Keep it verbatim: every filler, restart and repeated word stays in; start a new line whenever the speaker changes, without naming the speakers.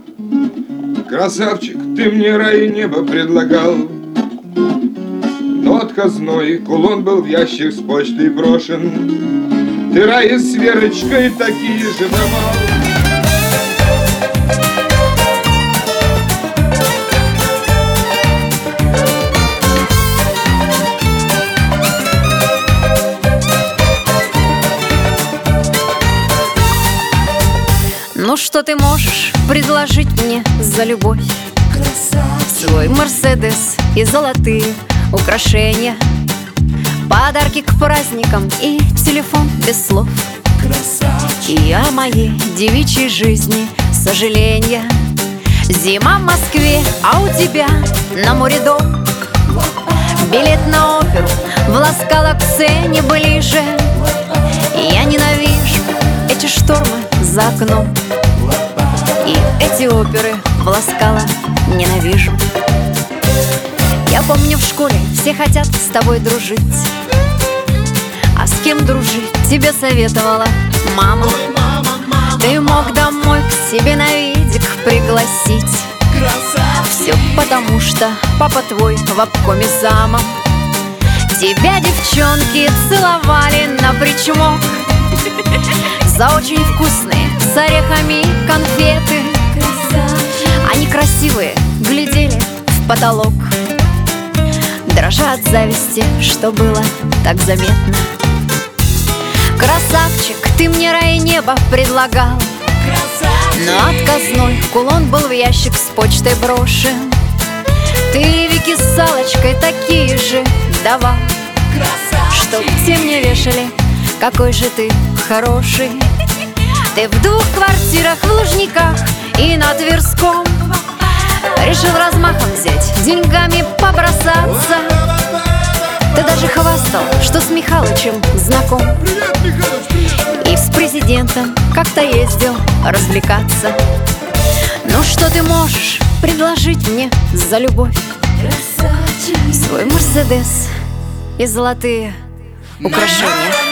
Красавчик, ты мне рай и небо предлагал, но отказной кулон был в ящик с почтой брошен. Ты рай с Верочкой такие же давал.
Ну что ты можешь предложить мне за любовь? Красавчик. Свой Мерседес и золотые украшения, подарки к праздникам и телефон без слов. Красавчик. И о моей девичьей жизни сожаления. Зима в Москве, а у тебя на море дом. Билет на оперу в Ла-Скала-Ксене ближе. Я ненавижу эти штормы за окном, и эти оперы в Ла-Скала ненавижу. Я помню, в школе все хотят с тобой дружить, а с кем дружить тебе советовала мама. Ты мог домой к себе на видик пригласить. Все потому, что папа твой в обкоме замом. Тебя девчонки целовали на причмок за очень вкусные с орехами конфеты. Они красивые глядели в потолок, дрожа от зависти, что было так заметно. Красавчик, ты мне рай и небо предлагал, но отказной кулон был в ящик с почтой брошен. Ты Вики с Салочкой такие же давал, чтоб те мне вешали, какой же ты хороший. Ты в двух квартирах в Лужниках и на Тверском решил размахом взять, деньгами побросаться. Ты даже хвастал, что с Михалычем знаком, и с президентом как-то ездил развлекаться. Ну что ты можешь предложить мне за любовь? Свой Мерседес и золотые украшения.